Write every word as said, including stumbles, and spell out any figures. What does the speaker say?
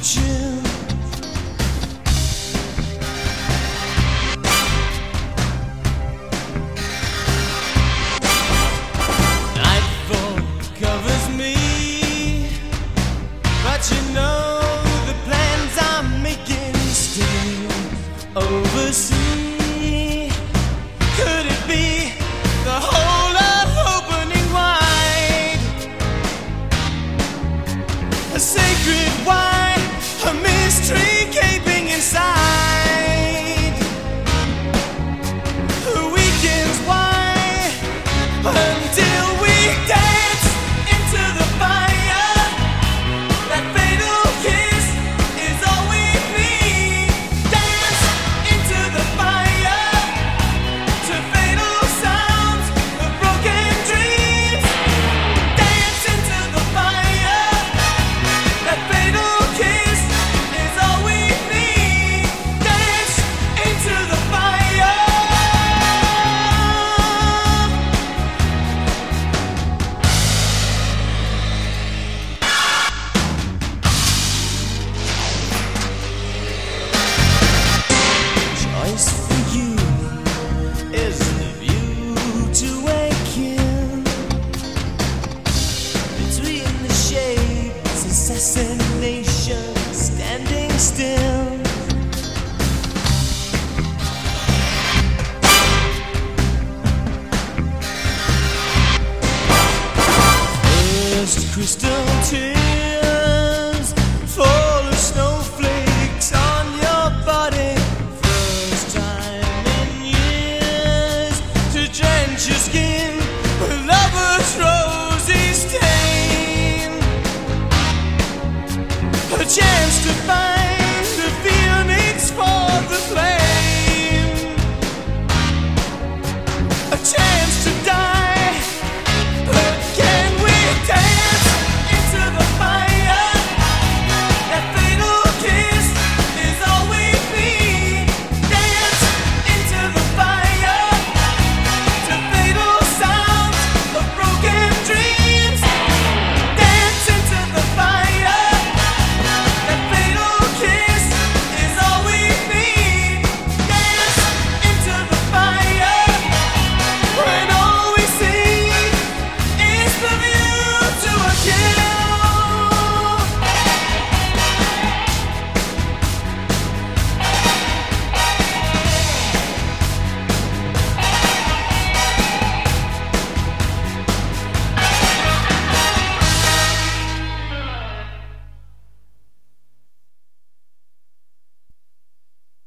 chill. Nightfall covers me, but you know the plans I'm making still oversee. Could it be the whole earth opening wide? A sacred wine, a mystery gaping inside. The weekends why until we dance into the fire. That fatal kiss is all we need. Dance into the fire to fatal sounds of broken dreams. Dance into the fire. That fatal kiss is all we need. Dance into the fire. Choice for you is the view to waken between the shapes, assassination, standing still. First crystal tear.